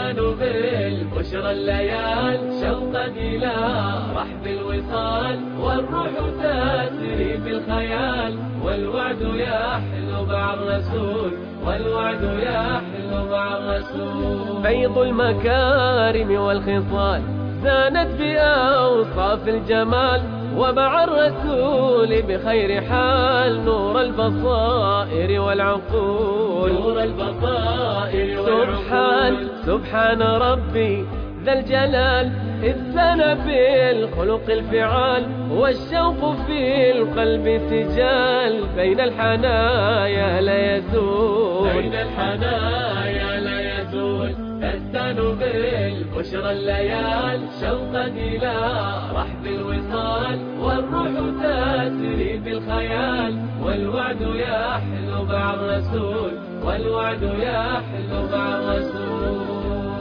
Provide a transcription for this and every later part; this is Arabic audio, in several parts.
تستانوا بالبشرى الليال شوقا إلى رحب الوصال، والروح تسري في الخيال، والوعد يحلو مع الرسول، والوعد يحلو مع الرسول. فيض المكارم والخصال زانت بأوصاف الجمال، ومع الرسول بخير حال نور البصائر والعقول، نور البصائر والعقول. سبحان ربي ذا الجلال، إذ ثنى بالخلق الفعال، والشوق في القلب سجال، بين الحنايا لا يزول، بين الحنايا لا يزول. تستانوا بالبشرى الليال شوقا إلى رحب الوصال، والروح تسري في الخيال، والوعد يحلو مع الرسول، والوعد يحلو مع الرسول.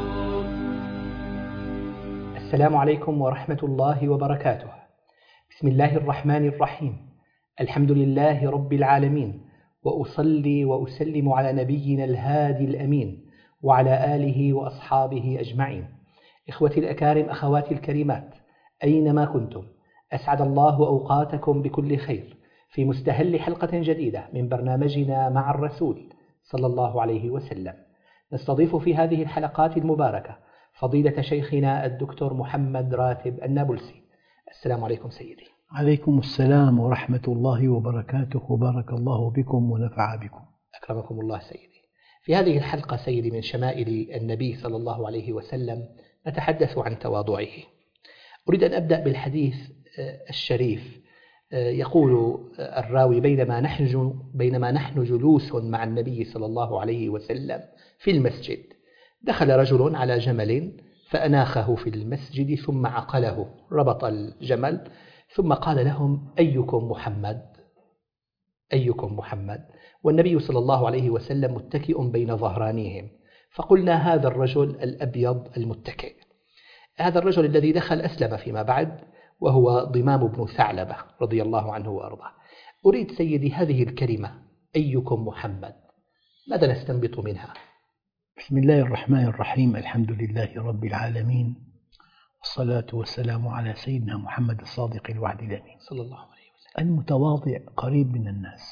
السلام عليكم ورحمة الله وبركاته. بسم الله الرحمن الرحيم. الحمد لله رب العالمين، وأصلي وأسلم على نبينا الهادي الأمين وعلى آله وأصحابه أجمعين. إخوتي الأكارم، أخواتي الكريمات، أينما كنتم، أسعد الله أوقاتكم بكل خير في مستهل حلقة جديدة من برنامجنا مع الرسول صلى الله عليه وسلم. نستضيف في هذه الحلقات المباركة فضيلة شيخنا الدكتور محمد راتب النابلسي. السلام عليكم سيدي. عليكم السلام ورحمة الله وبركاته، وبارك الله بكم ونفع بكم. أكرمكم الله سيدي. في هذه الحلقة سيدي من شمائل النبي صلى الله عليه وسلم نتحدث عن تواضعه. أريد أن أبدأ بالحديث الشريف. يقول الراوي: بينما نحن جلوس مع النبي صلى الله عليه وسلم في المسجد، دخل رجل على جمل فأناخه في المسجد ثم عقله، ربط الجمل ثم قال لهم: أيكم محمد؟ أيكم محمد؟ والنبي صلى الله عليه وسلم متكئ بين ظهرانيهم، فقلنا: هذا الرجل الأبيض المتكئ. هذا الرجل الذي دخل أسلم فيما بعد، وهو ضمام بن ثعلبة رضي الله عنه وأرضاه. أريد سيدي هذه الكلمة أيكم محمد، ماذا نستنبط منها؟ بسم الله الرحمن الرحيم. الحمد لله رب العالمين، والصلاة والسلام على سيدنا محمد الصادق الوعد الأمين صلى الله عليه وسلم. المتواضع قريب من الناس،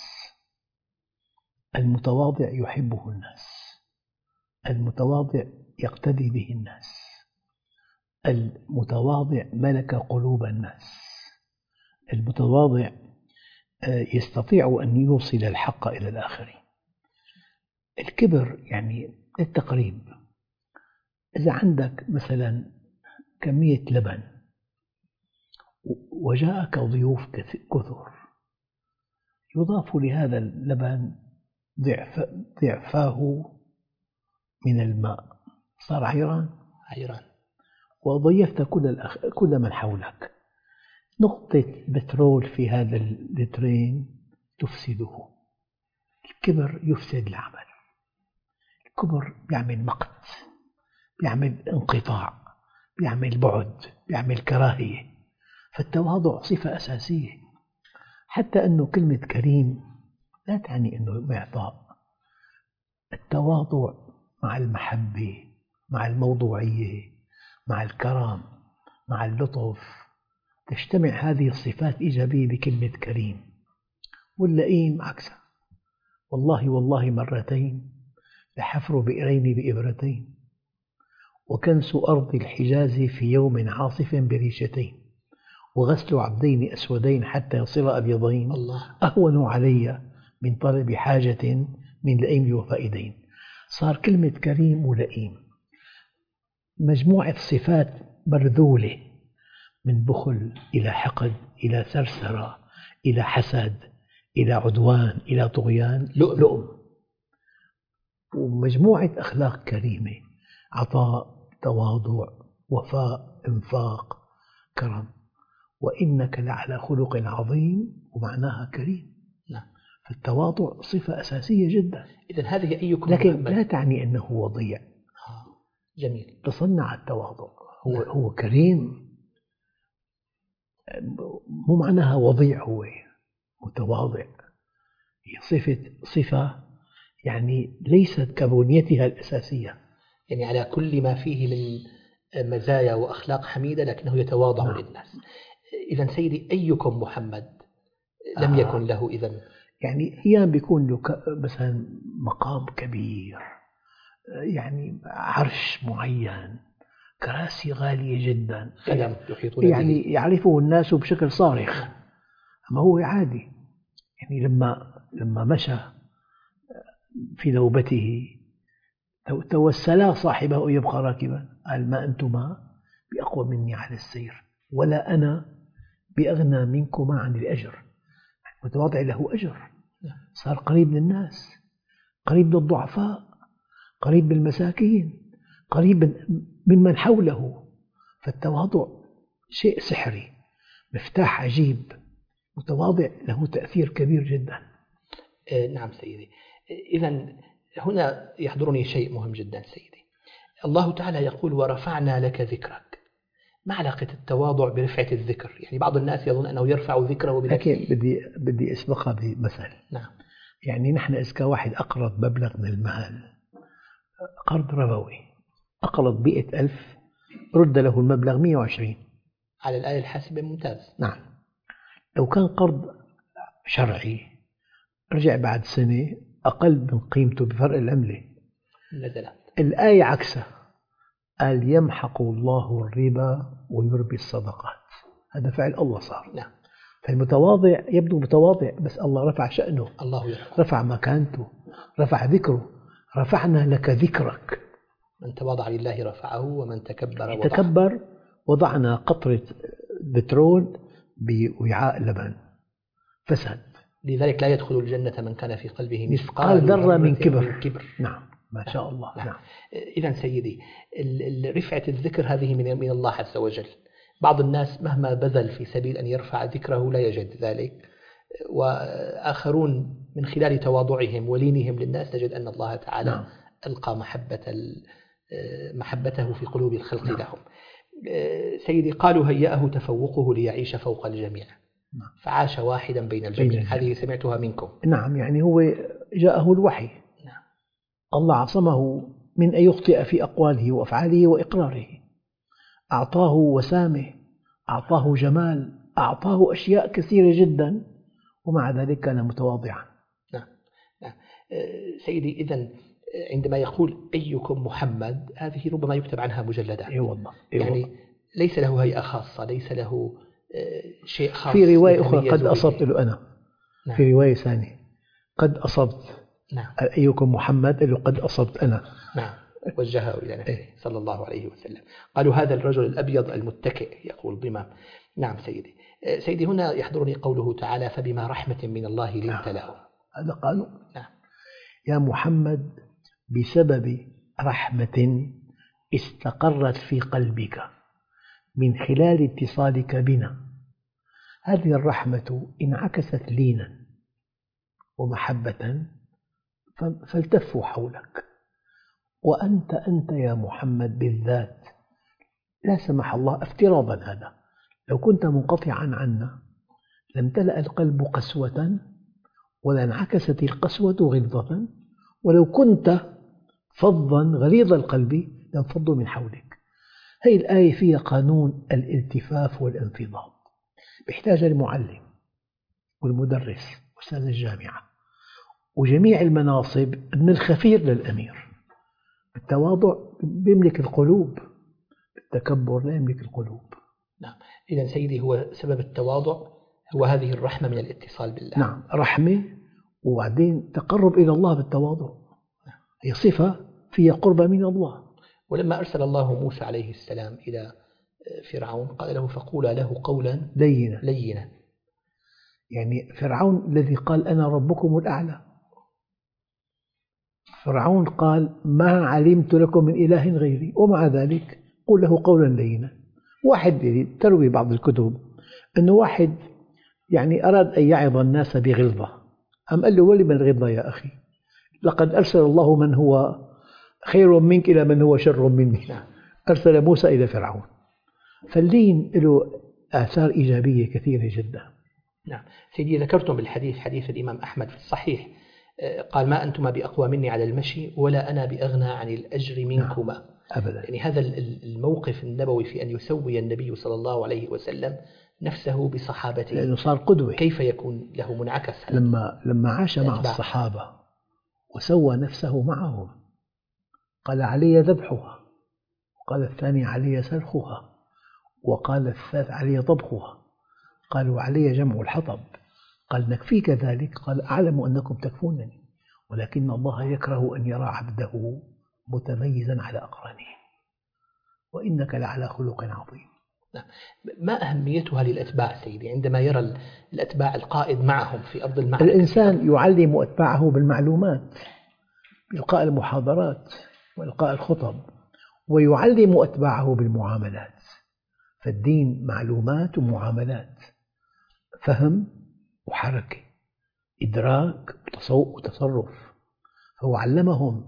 المتواضع يحبه الناس، المتواضع يقتدي به الناس، المتواضع ملك قلوب الناس، المتواضع يستطيع أن يوصل الحق إلى الآخرين. الكبر يعني للتقريب. إذا عندك مثلا كمية لبن وجاءك ضيوف كثر، يضاف لهذا اللبن ضعفاه من الماء، صار عيران، وضيفت كل من حولك. نقطة بترول في هذا اللترين تفسده. الكبر يفسد العمل. الكبر بيعمل مقت، بيعمل انقطاع، بيعمل بعد، بيعمل كراهية. فالتواضع صفة أساسية، حتى أنه كلمة كريم لا تعني أنه معطاء. التواضع مع المحبة، مع الموضوعية، مع الكرم، مع اللطف، تجتمع هذه الصفات إيجابية بكلمة كريم. واللئيم عكسها. والله مرتين لحفر بئرين بإبرتين، وكنس أرض الحجاز في يوم عاصف بريشتين، وغسل عبدين أسودين حتى يصير أبيضين، أهون علي من طلب حاجة من لئيم وفائدين. صار كلمة كريم ولئيم مجموعة صفات مرذولة، من بخل إلى حقد إلى سرسرة إلى حسد إلى عدوان إلى طغيان، لؤلؤم. ومجموعة أخلاق كريمة: عطاء، تواضع، وفاء، إنفاق، كرم. وإنك لعلى خلق عظيم، ومعناها كريم. فالتواضع صفة أساسية جدا. إذن هذه أيكم لكن محمد لا تعني أنه وضيع. جميل. تصنع التواضع، هو كريم، مو معناها وضيع، هو متواضع. هي صفة يعني ليست كبنيتها الأساسية، يعني على كل ما فيه من مزايا وأخلاق حميدة لكنه يتواضع للناس. إذا سيدي أيكم محمد لم يكن له إذن؟ يعني أيام بيكون له مثلا مقام كبير، يعني عرش معين، كراسي غالية جدا، خدم يحيطون يعني به، يعرفه الناس بشكل صارخ. أما هو عادي، يعني لما مشى في نوبته توسلا صاحبه يبقى راكبا، قال ما أنتما بأقوى مني على السير ولا أنا بأغنى منكما عن الأجر. متواضع له أجر، صار قريب من الناس، قريب من الضعفاء، قريب من المساكين، قريب ممن حوله. فالتواضع شيء سحري، مفتاح عجيب، متواضع له تأثير كبير جدا. نعم سيدي. إذا هنا يحضرني شيء مهم جدا سيدي. الله تعالى يقول ورفعنا لك ذكرك. ما علاقة التواضع برفعة الذكر؟ يعني بعض الناس يظن أنه يرفع ذكره بنفسه. لكن بدي أسبقها بمثل. نعم. يعني نحن إذا واحد أقرض مبلغ من المال، قرض ربوي، أقرض 100,000، رد له المبلغ 120 على الآية الحاسبة. ممتاز. نعم. لو كان قرض شرعي رجع بعد سنة أقل من قيمته بفرق العملة، نزلت الآية عكسها، قال يمحق الله الربا ويربي الصدقات. هذا فعل الله صار. نعم. فالمتواضع يبدو متواضع، بس الله رفع شأنه، الله يرفع، رفع مكانته، رفع ذكره. رفعنا لك ذكرك. من تواضع لله رفعه ومن تكبر وضعنا قطرة بترول بوعاء لبن فسد. لذلك لا يدخل الجنة من كان في قلبه مثقال ذرة من كبر. نعم، ما شاء الله. نعم. إذا سيدي رفعة الذكر هذه من الله عز وجل. بعض الناس مهما بذل في سبيل أن يرفع ذكره لا يجد ذلك، وآخرون من خلال تواضعهم ولينهم للناس نجد أن الله تعالى نعم. ألقى محبته في قلوب الخلق. نعم. لهم. سيدي قالوا هيأه تفوقه ليعيش فوق الجميع. نعم. فعاش واحدا بين الجميع. هذه سمعتها منكم. نعم، يعني هو جاءه الوحي. نعم. الله عصمه من أن يخطئ في أقواله وأفعاله وإقراره، أعطاه وسامه، أعطاه جمال، أعطاه أشياء كثيرة جدا، ومع ذلك كان متواضعا. نعم. نعم. سيدي إذن عندما يقول أيكم محمد، هذه ربما يكتب عنها مجلدات. والله. يعني ليس له هيئة خاصة، ليس له شيء خاص. في رواية أخرى قد أصبت له أنا. نعم. في رواية ثانية قد أصبت. نعم. أيكم محمد له قد أصبت أنا. نعم. وجهه إلى نفسه صلى الله عليه وسلم. قالوا هذا الرجل الأبيض المتكئ يقول ضمام. نعم سيدي. سيدي هنا يحضرني قوله تعالى فبما رحمة من الله لنت له. هذا قالوا. نعم. يا محمد بسبب رحمة استقرت في قلبك من خلال اتصالك بنا، هذه الرحمة انعكست لينا ومحبة فالتفوا حولك. وأنت يا محمد بالذات، لا سمح الله افتراضا هذا، لو كنت منقطعا عنا لامتلأ القلب قسوة ولا انعكست القسوة غلظة، ولو كنت فظا غليظ القلب لانفضوا من حولك. هذه الآية فيها قانون الالتفاف والانفضاض، بيحتاج المعلم والمدرس وأستاذ الجامعة وجميع المناصب، من الخفير للأمير. التواضع بيملك القلوب، التكبر لا يملك القلوب. نعم. إذن سيدي هو سبب التواضع هو هذه الرحمة من الاتصال بالله. نعم، رحمة وبعدين تقرب إلى الله بالتواضع. هي صفة فيها قربة من الله. ولما أرسل الله موسى عليه السلام إلى فرعون قال له فقولا له قولا لينا. يعني فرعون الذي قال أنا ربكم الأعلى، فرعون قال ما علمت لكم من إله غيري، ومع ذلك قل له قولا لينا. واحد تروي بعض الكتب أنه واحد يعني أراد أن يعظ الناس بغلظة، أم قال له ولم الغلظة يا أخي، لقد أرسل الله من هو خير منك إلى من هو شر مني. أرسل موسى إلى فرعون. فاللين له آثار إيجابية كثيرة جدا. نعم. سيدي ذكرتم بالحديث حديث الإمام أحمد في الصحيح قال ما أنتما بأقوى مني على المشي ولا أنا بأغنى عن الأجر منكما. أبدا. يعني هذا الموقف النبوي في أن يسوي النبي صلى الله عليه وسلم نفسه بصحابته، لأنه صار قدوة. كيف يكون له منعكس؟ لما عاش مع الصحابة وسوى نفسه معهم، قال علي ذبحها، وقال الثاني علي سلخها، وقال الثالث علي طبخها، قال وعلي جمع الحطب، قال نكفيك ذلك، قال أعلم أنكم تكفونني ولكن الله يكره أن يرى عبده متميزا على أقرانه وإنك لعلى خلق عظيم. ما أهميتها للأتباع سيدي عندما يرى الأتباع القائد معهم في أرض المعركة؟ الإنسان يعلم أتباعه بالمعلومات، بإلقاء المحاضرات وإلقاء الخطب، ويعلم أتباعه بالمعاملات. فالدين معلومات ومعاملات، فهم وحركة، إدراك وتصرف. فهو علمهم،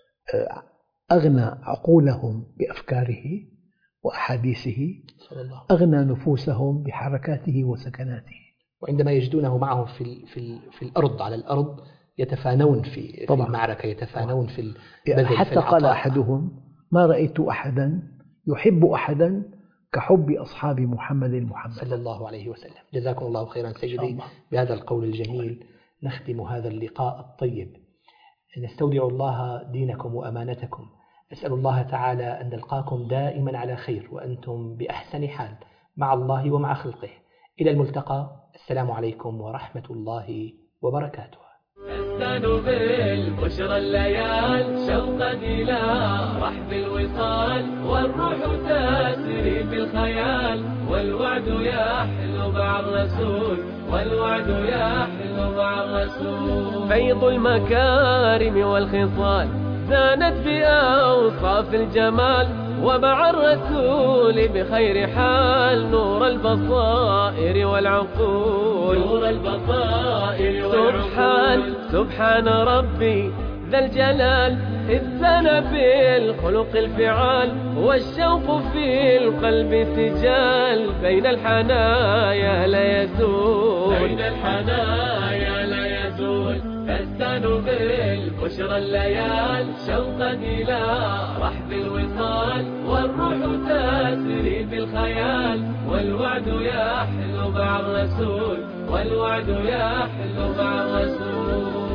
أغنى عقولهم بأفكاره وأحاديثه، أغنى نفوسهم بحركاته وسكناته. وعندما يجدونه معه في الأرض، على الأرض يتفانون في المعركة، يتفانون في البذل. حتى قال أحدهم ما رأيت أحدا يحب أحدا كحب أصحاب محمد صلى الله عليه وسلم. جزاكم الله خيرا سيدي. بهذا القول الجميل نختم هذا اللقاء الطيب. نستودع الله دينكم وأمانتكم. أسأل الله تعالى أن نلقاكم دائما على خير وأنتم بأحسن حال مع الله ومع خلقه. إلى الملتقى. السلام عليكم ورحمة الله وبركاته. أستانوا بالبشرى الليال شوقا إلى رحب الوصال، والروح تسري بالخيال، والوعد يحل مع الرسول، والوعد يحل مع الرسول. فيض المكارم والخصال زانت بأوصاف الجمال، ومع الرسول بخير حال نور البصائر والعقول، نور البصائر والعقول. سبحان ربي ذا الجلال، إذ زان بالخلق الفعال، والشوق في القلب سجال، بين الحنايا لا يزول، بين الحنايا لا يزول. فاستانوا بالبشرى الليال شوقا إلى رحب الوصال، والروح تسري بالخيال، والوعد يحل مع الرسول، والوعد يحل مع الرسول.